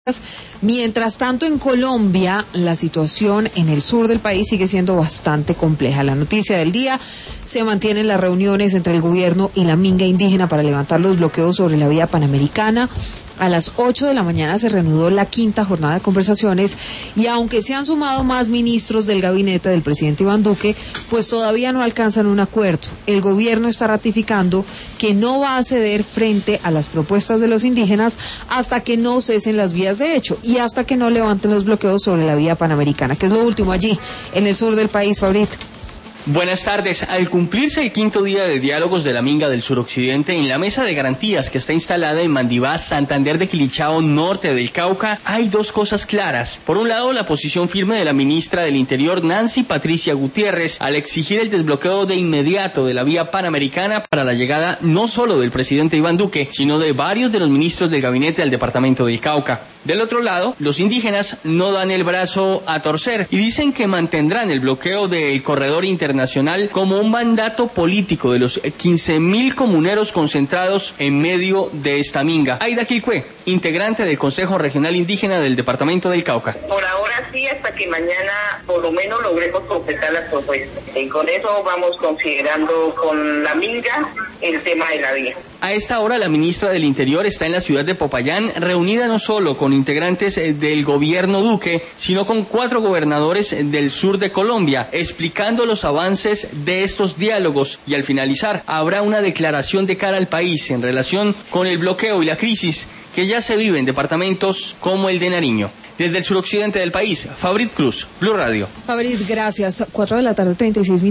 Mientras tanto, en Colombia, la situación en el sur del país sigue siendo bastante compleja. La noticia del día: se mantienen las reuniones entre el gobierno y la minga indígena para levantar los bloqueos sobre la vía panamericana. A las 8 de la mañana se reanudó la quinta jornada de conversaciones y aunque se han sumado más ministros del gabinete del presidente Iván Duque, pues todavía no alcanzan un acuerdo. El gobierno está ratificando que no va a ceder frente a las propuestas de los indígenas hasta que no cesen las vías de hecho y hasta que no levanten los bloqueos sobre la vía panamericana, que es lo último allí, en el sur del país, Fabrito. Buenas tardes. Al cumplirse el quinto día de diálogos de la minga del suroccidente en la mesa de garantías que está instalada en Mandibá, Santander de Quilichao, norte del Cauca, hay dos cosas claras. Por un lado, la posición firme de la ministra del Interior, Nancy Patricia Gutiérrez, al exigir el desbloqueo de inmediato de la vía panamericana para la llegada no solo del presidente Iván Duque, sino de varios de los ministros del gabinete al departamento del Cauca. Del otro lado, los indígenas no dan el brazo a torcer y dicen que mantendrán el bloqueo del corredor internacional como un mandato político de los 15.000 comuneros concentrados en medio de esta minga. Aida Quilcue, integrante del Consejo Regional Indígena del departamento del Cauca. Por ahora sí, hasta que mañana por lo menos logremos completar las propuestas. Y con eso vamos considerando con la minga el tema de la vía. A esta hora, la ministra del Interior está en la ciudad de Popayán, reunida no solo con integrantes del gobierno Duque, sino con 4 gobernadores del sur de Colombia, explicando los avances de estos diálogos, y al finalizar habrá una declaración de cara al país en relación con el bloqueo y la crisis que ya se vive en departamentos como el de Nariño. Desde el suroccidente del país, Fabrit Cruz, Blue Radio. Fabrit, gracias. 4 de la tarde, 36 minutos.